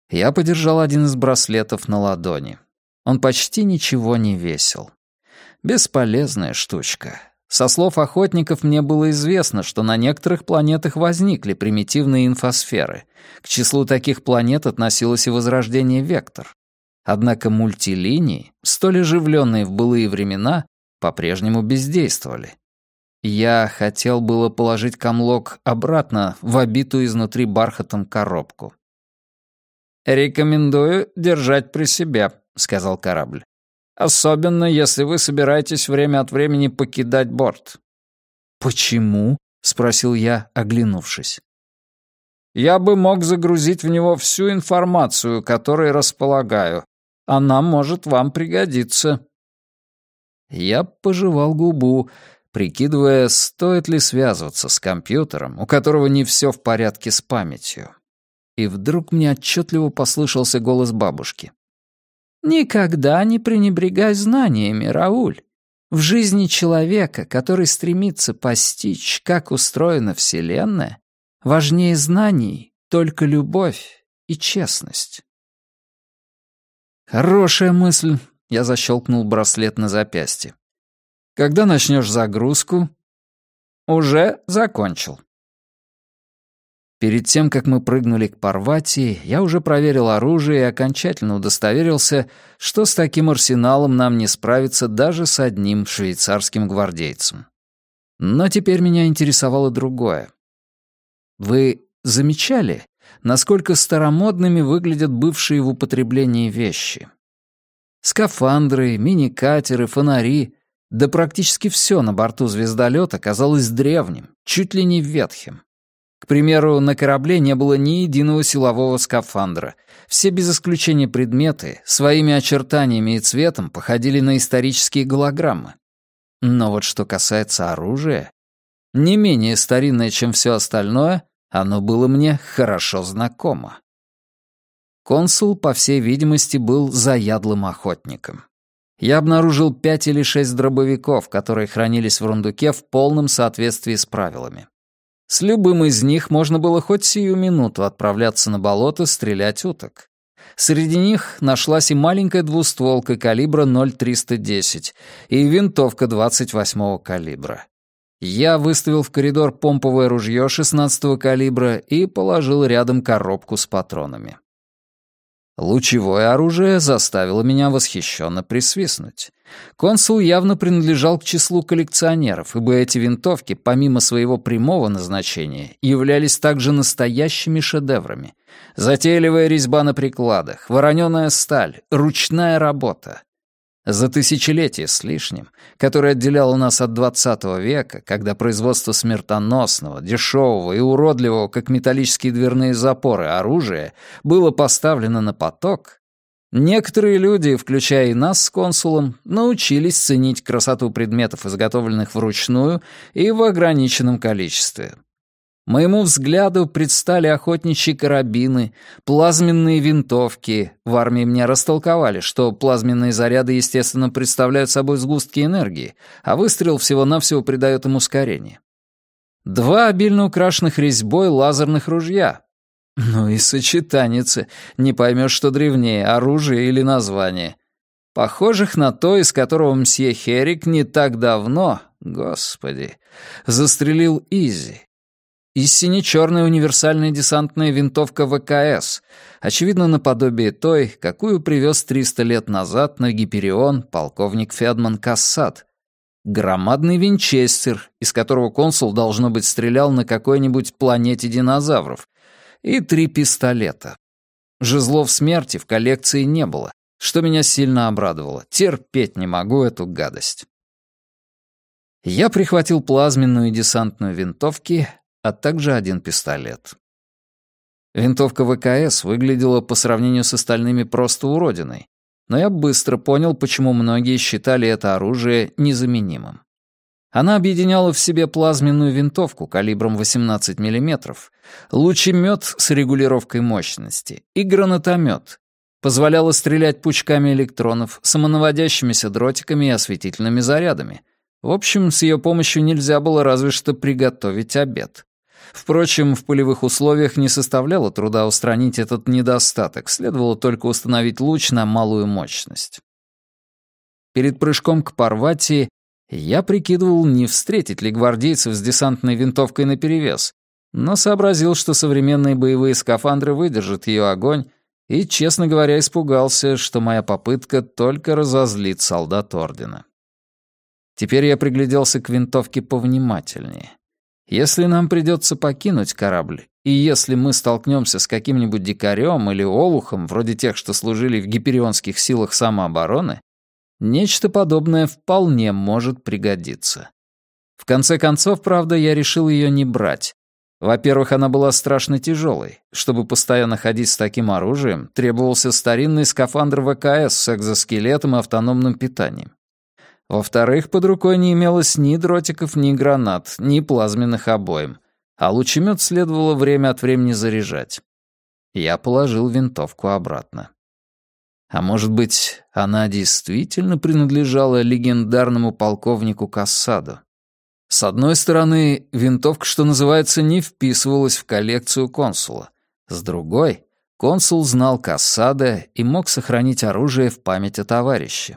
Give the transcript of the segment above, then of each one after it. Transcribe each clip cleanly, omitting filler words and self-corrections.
Я подержал один из браслетов на ладони. Он почти ничего не весил. Бесполезная штучка. Со слов охотников мне было известно, что на некоторых планетах возникли примитивные инфосферы. К числу таких планет относилось и возрождение Вектор. Однако мультилинии, столь оживленные в былые времена, по-прежнему бездействовали. Я хотел было положить камлок обратно в обитую изнутри бархатом коробку. «Рекомендую держать при себе», — сказал корабль. «Особенно, если вы собираетесь время от времени покидать борт». «Почему?» — спросил я, оглянувшись. «Я бы мог загрузить в него всю информацию, которой располагаю. Она может вам пригодиться». Я пожевал губу, прикидывая, стоит ли связываться с компьютером, у которого не все в порядке с памятью. И вдруг мне отчетливо послышался голос бабушки. «Никогда не пренебрегай знаниями, Рауль. В жизни человека, который стремится постичь, как устроена Вселенная, важнее знаний только любовь и честность». «Хорошая мысль», — я защелкнул браслет на запястье. «Когда начнешь загрузку?» «Уже закончил». Перед тем, как мы прыгнули к Парвати, я уже проверил оружие и окончательно удостоверился, что с таким арсеналом нам не справиться даже с одним швейцарским гвардейцем. Но теперь меня интересовало другое. Вы замечали, насколько старомодными выглядят бывшие в употреблении вещи? Скафандры, мини-катеры, фонари, да практически все на борту звездолета казалось древним, чуть ли не ветхим. К примеру, на корабле не было ни единого силового скафандра. Все без исключения предметы своими очертаниями и цветом походили на исторические голограммы. Но вот что касается оружия, не менее старинное, чем все остальное, оно было мне хорошо знакомо. Консул, по всей видимости, был заядлым охотником. Я обнаружил 5 или 6 дробовиков, которые хранились в рундуке в полном соответствии с правилами. С любым из них можно было хоть сию минуту отправляться на болото стрелять уток. Среди них нашлась и маленькая двустволка калибра 0,310 и винтовка 28-го калибра. Я выставил в коридор помповое ружье 16-го калибра и положил рядом коробку с патронами. Лучевое оружие заставило меня восхищенно присвистнуть. Консул явно принадлежал к числу коллекционеров, ибо эти винтовки, помимо своего прямого назначения, являлись также настоящими шедеврами. Затейливая резьба на прикладах, вороненая сталь, ручная работа. За тысячелетие с лишним, которое отделяло нас от 20 века, когда производство смертоносного, дешевого и уродливого, как металлические дверные запоры, оружия было поставлено на поток, некоторые люди, включая и нас с консулом, научились ценить красоту предметов, изготовленных вручную и в ограниченном количестве. Моему взгляду предстали охотничьи карабины, плазменные винтовки. В армии мне растолковали, что плазменные заряды, естественно, представляют собой сгустки энергии, а выстрел всего-навсего придает им ускорение. 2 обильно украшенных резьбой лазерных ружья. Ну и сочетаницы. Не поймешь, что древнее, оружие или название. Похожих на то, из которого мсье Херик не так давно, господи, застрелил Изи. И сине-черная универсальная десантная винтовка ВКС, очевидно, наподобие той, какую привез 300 лет назад на Гиперион полковник Федман Кассат. Громадный винчестер, из которого консул, должно быть, стрелял на какой-нибудь планете динозавров, и 3 пистолета. Жезлов смерти в коллекции не было, что меня сильно обрадовало. Терпеть не могу эту гадость. Я прихватил плазменную и десантную винтовки, а также 1 пистолет. Винтовка ВКС выглядела по сравнению с остальными просто уродиной, но я быстро понял, почему многие считали это оружие незаменимым. Она объединяла в себе плазменную винтовку калибром 18 мм, лучемет с регулировкой мощности и гранатомет. Позволяла стрелять пучками электронов, самонаводящимися дротиками и осветительными зарядами. В общем, с ее помощью нельзя было разве что приготовить обед. Впрочем, в полевых условиях не составляло труда устранить этот недостаток, следовало только установить луч на малую мощность. Перед прыжком к Парвати я прикидывал, не встретить ли гвардейцев с десантной винтовкой наперевес, но сообразил, что современные боевые скафандры выдержат ее огонь, и, честно говоря, испугался, что моя попытка только разозлит солдат Ордена. Теперь я пригляделся к винтовке повнимательнее. Если нам придется покинуть корабль, и если мы столкнемся с каким-нибудь дикарем или олухом, вроде тех, что служили в гиперионских силах самообороны, нечто подобное вполне может пригодиться. В конце концов, правда, я решил ее не брать. Во-первых, она была страшно тяжелой. Чтобы постоянно ходить с таким оружием, требовался старинный скафандр ВКС с экзоскелетом и автономным питанием. Во-вторых, под рукой не имелось ни дротиков, ни гранат, ни плазменных обоим, а лучемет следовало время от времени заряжать. Я положил винтовку обратно. А может быть, она действительно принадлежала легендарному полковнику Кассадо? С одной стороны, винтовка, что называется, не вписывалась в коллекцию консула. С другой, консул знал Кассадо и мог сохранить оружие в память о товарище.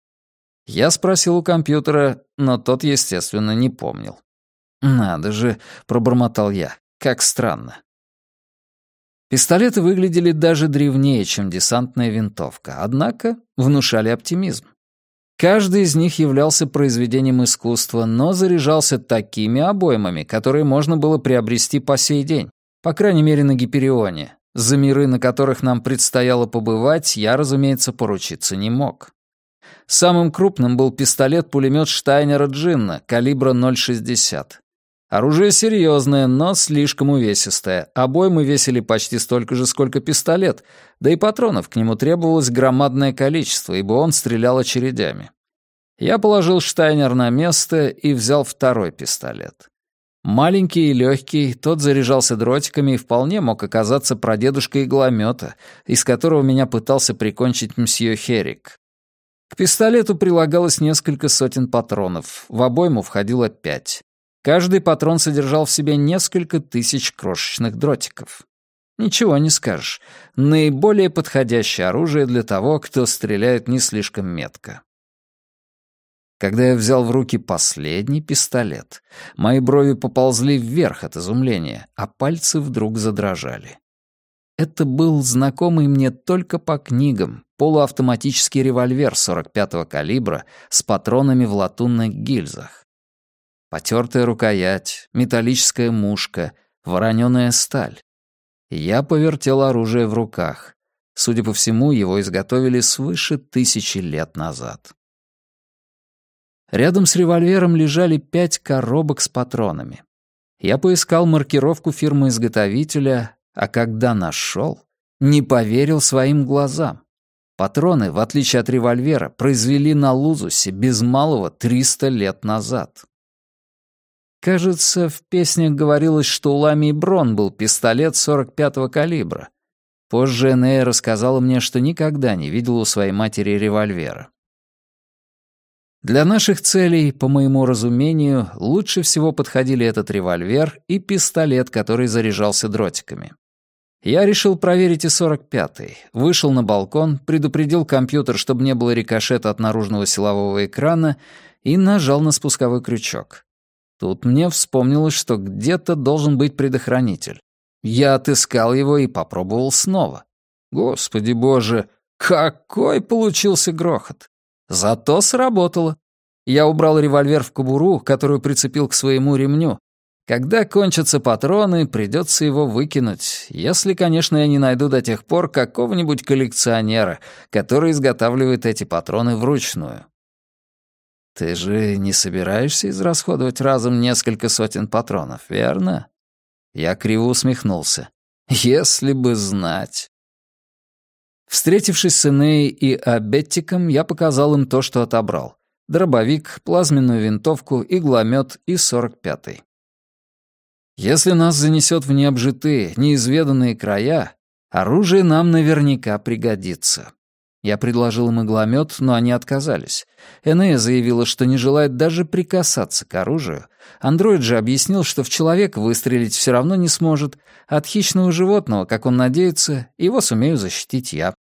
Я спросил у компьютера, но тот, естественно, не помнил. «Надо же», — пробормотал я, — «как странно». Пистолеты выглядели даже древнее, чем десантная винтовка, однако внушали оптимизм. Каждый из них являлся произведением искусства, но заряжался такими обоймами, которые можно было приобрести по сей день, по крайней мере на Гиперионе. За миры, на которых нам предстояло побывать, я, разумеется, поручиться не мог. Самым крупным был пистолет-пулемет Штайнера Джинна калибра 0,60. Оружие серьезное, но слишком увесистое. Обоймы весили почти столько же, сколько пистолет, да и патронов к нему требовалось громадное количество, ибо он стрелял очередями. Я положил Штайнер на место и взял второй пистолет. Маленький и легкий, тот заряжался дротиками и вполне мог оказаться прадедушкой игломета, из которого меня пытался прикончить мсье Херик. К пистолету прилагалось несколько сотен патронов, в обойму входило 5. Каждый патрон содержал в себе несколько тысяч крошечных дротиков. Ничего не скажешь. Наиболее подходящее оружие для того, кто стреляет не слишком метко. Когда я взял в руки последний пистолет, мои брови поползли вверх от изумления, а пальцы вдруг задрожали. Это был знакомый мне только по книгам полуавтоматический револьвер 45-го калибра с патронами в латунных гильзах. Потертая рукоять, металлическая мушка, вороненая сталь. Я повертел оружие в руках. Судя по всему, его изготовили свыше 1000 лет назад. Рядом с револьвером лежали 5 коробок с патронами. Я поискал маркировку фирмы-изготовителя, а когда нашел, не поверил своим глазам. Патроны, в отличие от револьвера, произвели на Лузусе без малого 300 лет назад. Кажется, в песнях говорилось, что у Ламии Брон был пистолет 45-го калибра. Позже Энея рассказала мне, что никогда не видела у своей матери револьвера. Для наших целей, по моему разумению, лучше всего подходили этот револьвер и пистолет, который заряжался дротиками. Я решил проверить и 45-й, вышел на балкон, предупредил компьютер, чтобы не было рикошета от наружного силового экрана, и нажал на спусковой крючок. Тут мне вспомнилось, что где-то должен быть предохранитель. Я отыскал его и попробовал снова. Господи боже, какой получился грохот! Зато сработало. Я убрал револьвер в кобуру, которую прицепил к своему ремню. Когда кончатся патроны, придется его выкинуть, если, конечно, я не найду до тех пор какого-нибудь коллекционера, который изготавливает эти патроны вручную. Ты же не собираешься израсходовать разом несколько сотен патронов, верно? Я криво усмехнулся. Если бы знать. Встретившись с Энеей и Абеттиком, я показал им то, что отобрал. Дробовик, плазменную винтовку, игломет и 45-й. Если нас занесет в необжитые, неизведанные края, оружие нам наверняка пригодится. Я предложил им игломет, но они отказались. Энея заявила, что не желает даже прикасаться к оружию. Андроид же объяснил, что в человека выстрелить все равно не сможет, а от хищного животного, как он надеется, его сумею защитить я.